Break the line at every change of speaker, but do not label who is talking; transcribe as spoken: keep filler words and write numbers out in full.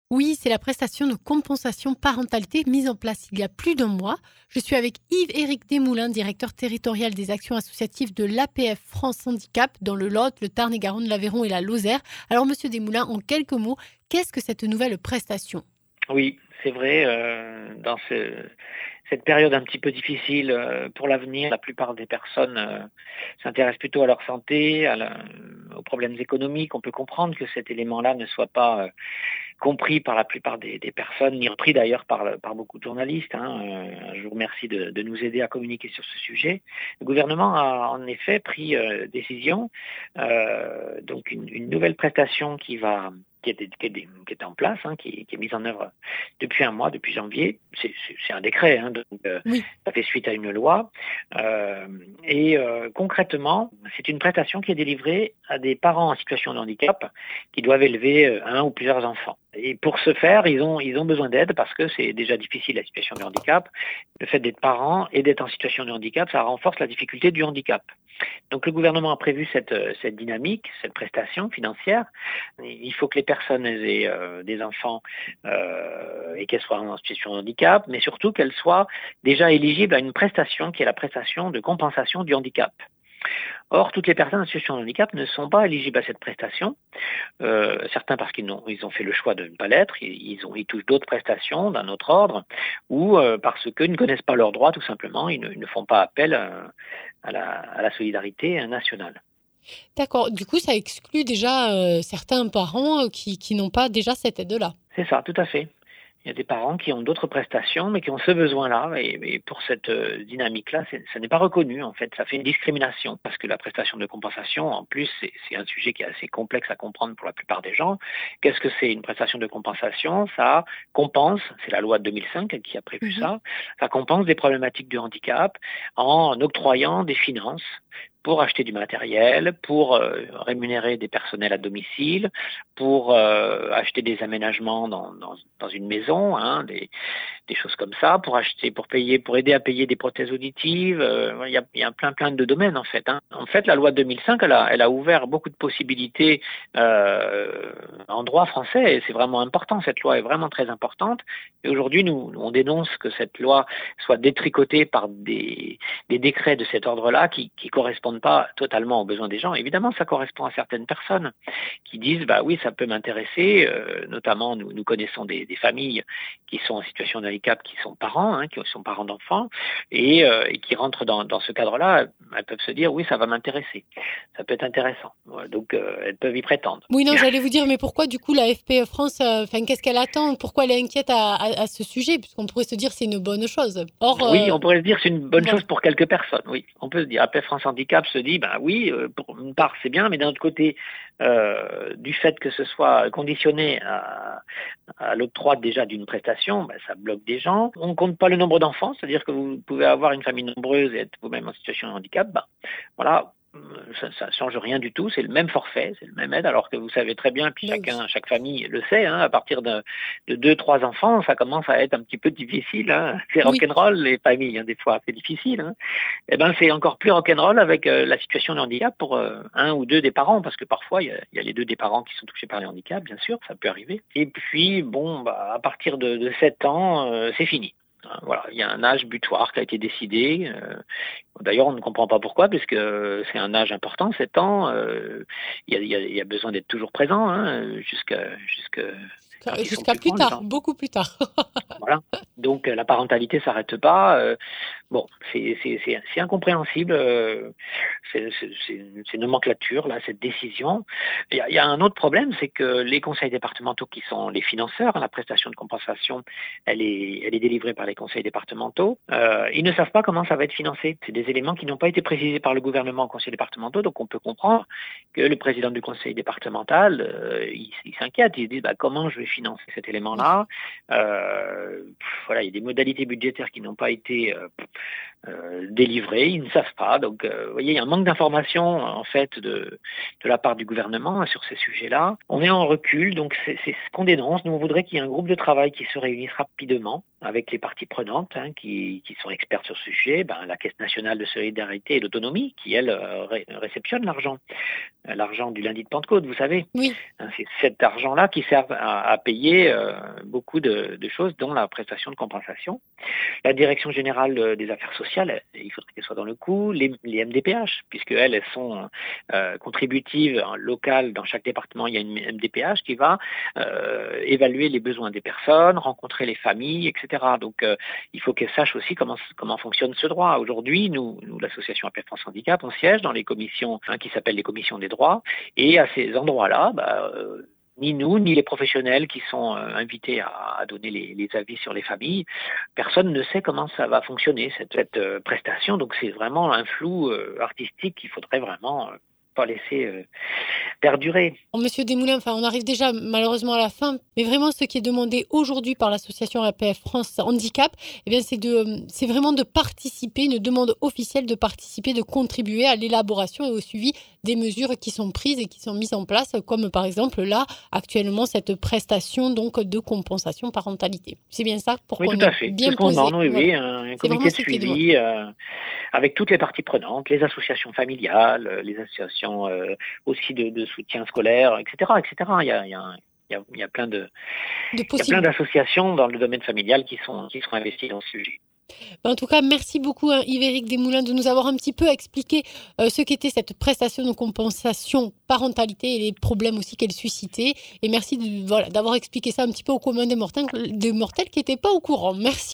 Oui, c'est la prestation de compensation parentalité mise en place il y a plus d'un mois. Je suis avec Yves-Éric Desmoulins, directeur territorial des actions associatives de l'A P F France Handicap dans le Lot, le Tarn-et-Garonne, l'Aveyron et la Lozère. Alors, monsieur Desmoulins, en quelques mots, qu'est-ce que cette nouvelle prestation ?
Oui, c'est vrai, euh, dans ce, cette période un petit peu difficile euh, pour l'avenir, la plupart des personnes euh, s'intéressent plutôt à leur santé, à la- aux problèmes économiques. On peut comprendre que cet élément-là ne soit pas euh, compris par la plupart des, des personnes, ni repris d'ailleurs par, le- par beaucoup de journalistes. Hein. Euh, je vous remercie de, de nous aider à communiquer sur ce sujet. Le gouvernement a en effet pris euh, décision, euh, donc une, une nouvelle prestation qui va qui est, qui est, qui est en place, hein, qui, qui est mise en œuvre depuis un mois, depuis janvier. C'est, c'est, c'est un décret, hein, donc euh,
Oui.
ça fait suite à une loi. Euh, et euh, concrètement, c'est une prestation qui est délivrée à des parents en situation de handicap qui doivent élever euh, un ou plusieurs enfants. Et pour ce faire, ils ont, ils ont besoin d'aide parce que c'est déjà difficile la situation de handicap. Le fait d'être parent et d'être en situation de handicap, ça renforce la difficulté du handicap. Donc le gouvernement a prévu cette, cette dynamique, cette prestation financière. Il faut que les personnes aient euh, des enfants euh, et qu'elles soient en situation de handicap, mais surtout qu'elles soient déjà éligibles à une prestation qui est la prestation de compensation du handicap. Or, toutes les personnes en situation de handicap ne sont pas éligibles à cette prestation. Euh, certains parce qu'ils ont, ils ont fait le choix de ne pas l'être, ils, ils, ont, ils touchent d'autres prestations d'un autre ordre, ou euh, parce qu'ils ne connaissent pas leurs droits tout simplement, ils ne, ils ne font pas appel à, à, la, à la solidarité nationale.
D'accord. Du coup, ça exclut déjà euh, certains parents euh, qui, qui n'ont pas déjà cette aide-là.
C'est ça, tout à fait. Il y a des parents qui ont d'autres prestations, mais qui ont ce besoin-là. Et, et pour cette euh, dynamique-là, c'est, ça n'est pas reconnu, en fait. Ça fait une discrimination, parce que la prestation de compensation, en plus, c'est, c'est un sujet qui est assez complexe à comprendre pour la plupart des gens. Qu'est-ce que c'est une prestation de compensation ? Ça compense, c'est la loi de deux mille cinq qui a prévu
Mhm.
ça, ça compense des problématiques de handicap en octroyant des finances pour acheter du matériel, pour euh, rémunérer des personnels à domicile, pour euh, acheter des aménagements dans, dans, dans une maison, hein, des, des choses comme ça, pour acheter, pour payer, pour aider à payer des prothèses auditives. Euh, il y a, il y a plein plein de domaines en fait. Hein. En fait, la loi de deux mille cinq, elle a, elle a ouvert beaucoup de possibilités euh, en droit français. Et c'est vraiment important. Cette loi est vraiment très importante. Et aujourd'hui, nous, on dénonce que cette loi soit détricotée par des, des décrets de cet ordre-là qui, qui correspondent pas totalement aux besoins des gens. Évidemment, ça correspond à certaines personnes qui disent bah oui, ça peut m'intéresser. Euh, notamment, nous, nous connaissons des, des familles qui sont en situation de handicap, qui sont parents, hein, qui sont parents d'enfants, et, euh, et qui rentrent dans, dans ce cadre-là. Elles peuvent se dire oui, ça va m'intéresser. Ça peut être intéressant. Donc, euh, elles peuvent y prétendre.
Oui, non, j'allais vous dire, mais pourquoi du coup la F P France, euh, enfin, qu'est-ce qu'elle attend ? Pourquoi elle est inquiète à, à, à ce sujet ? Puisqu'on pourrait se dire c'est une bonne chose. Or,
Oui,
euh,
on pourrait se dire que c'est une bonne
voilà.
chose pour quelques personnes. Oui, on peut se dire. Après, France Handicap se dit, ben oui, euh, pour une part c'est bien, mais d'un autre côté, euh, du fait que ce soit conditionné à, à l'octroi déjà d'une prestation, ben, ça bloque des gens. On compte pas le nombre d'enfants, c'est-à-dire que vous pouvez avoir une famille nombreuse et être vous-même en situation de handicap. Ben, voilà. Ça ne change rien du tout, c'est le même forfait, c'est le même aide, alors que vous savez très bien, puis
Ben oui.
chacun, chaque famille le sait, hein, à partir de, de deux, trois enfants, ça commence à être un petit peu difficile. Hein. C'est
Oui.
rock'n'roll les familles, hein, des fois, c'est difficile. Hein. Et ben c'est encore plus rock'n'roll avec euh, la situation de handicap pour euh, un ou deux des parents, parce que parfois il y, a, il y a les deux des parents qui sont touchés par les handicaps, bien sûr, ça peut arriver. Et puis bon, bah, à partir de, de sept ans, euh, c'est fini. Voilà, il y a un âge butoir qui a été décidé. Euh, d'ailleurs, on ne comprend pas pourquoi, puisque c'est un âge important, sept ans. Euh, il, y a, il, y a, il y a besoin d'être toujours présent, hein, jusqu'à, jusqu'à quand ils sont
Jusqu'à
plus
plus
grands, les
tard,
enfants.
beaucoup plus tard.
Voilà. Donc la parentalité s'arrête pas. Euh, bon, c'est, c'est, c'est, c'est incompréhensible. Euh, c'est, c'est, c'est, une, c'est une nomenclature là, cette décision. Il y, a, il y a un autre problème, c'est que les conseils départementaux qui sont les financeurs, hein, la prestation de compensation, elle est, elle est délivrée par les conseils départementaux. Euh, ils ne savent pas comment ça va être financé. C'est des éléments qui n'ont pas été précisés par le gouvernement aux conseils départementaux, donc on peut comprendre que le président du conseil départemental, euh, il, il s'inquiète. Il se dit bah, comment je vais financer cet élément-là.
Oui.
Euh, voilà, il y a des modalités budgétaires qui n'ont pas été euh, euh, délivrer, ils ne savent pas. Donc, euh, vous voyez, il y a un manque d'information en fait de, de la part du gouvernement hein, sur ces sujets-là. On est en recul, donc c'est, c'est ce qu'on dénonce. Nous, on voudrait qu'il y ait un groupe de travail qui se réunisse rapidement avec les parties prenantes hein, qui, qui sont expertes sur ce sujet. Ben, la Caisse nationale de solidarité et d'autonomie qui, elle, euh, ré, réceptionne l'argent. L'argent du lundi de Pentecôte, vous savez.
Oui.
C'est cet argent-là qui sert à, à payer euh, beaucoup de, de choses, dont la prestation de compensation. La Direction générale des affaires sociales, il faudrait qu'elle soit dans le coup. Les, les M D P H, puisque elles, elles sont euh, contributives locales. Dans chaque département, il y a une M D P H qui va euh, évaluer les besoins des personnes, rencontrer les familles, et cetera. Donc, euh, il faut qu'elles sachent aussi comment, comment fonctionne ce droit. Aujourd'hui, nous, nous l'association A P F France Handicap, on siège dans les commissions hein, qui s'appellent les commissions des droits. Et à ces endroits-là, bah, euh, ni nous, ni les professionnels qui sont euh, invités à, à donner les, les avis sur les familles, personne ne sait comment ça va fonctionner, cette, cette euh, prestation. Donc c'est vraiment un flou euh, artistique qu'il faudrait vraiment euh, pas laisser euh, perdurer.
Monsieur Desmoulins, enfin, on arrive déjà malheureusement à la fin, mais vraiment ce qui est demandé aujourd'hui par l'association A P F France Handicap, eh bien, c'est, de, c'est vraiment de participer, une demande officielle de participer, de contribuer à l'élaboration et au suivi des mesures qui sont prises et qui sont mises en place, comme par exemple là, actuellement, cette prestation donc, de compensation parentalité. C'est bien ça pour
oui,
qu'on
tout à fait.
bien
c'est ce qu'on
posé.
demande, oui,
Voilà.
oui, un, un comité de suivi euh, avec toutes les parties prenantes, les associations familiales, les associations euh, aussi de, de soutien scolaire, et cetera, et cetera. Il y a, il y a, il y a, il y a plein de,
de
il y a plein d'associations dans le domaine familial qui sont, qui sont investies dans ce sujet.
En tout cas, merci beaucoup hein, Yves-Éric Desmoulins de nous avoir un petit peu expliqué euh, ce qu'était cette prestation de compensation parentalité et les problèmes aussi qu'elle suscitait. Et merci de, voilà, d'avoir expliqué ça un petit peu au commun des mortels, des mortels qui n'étaient pas au courant. Merci.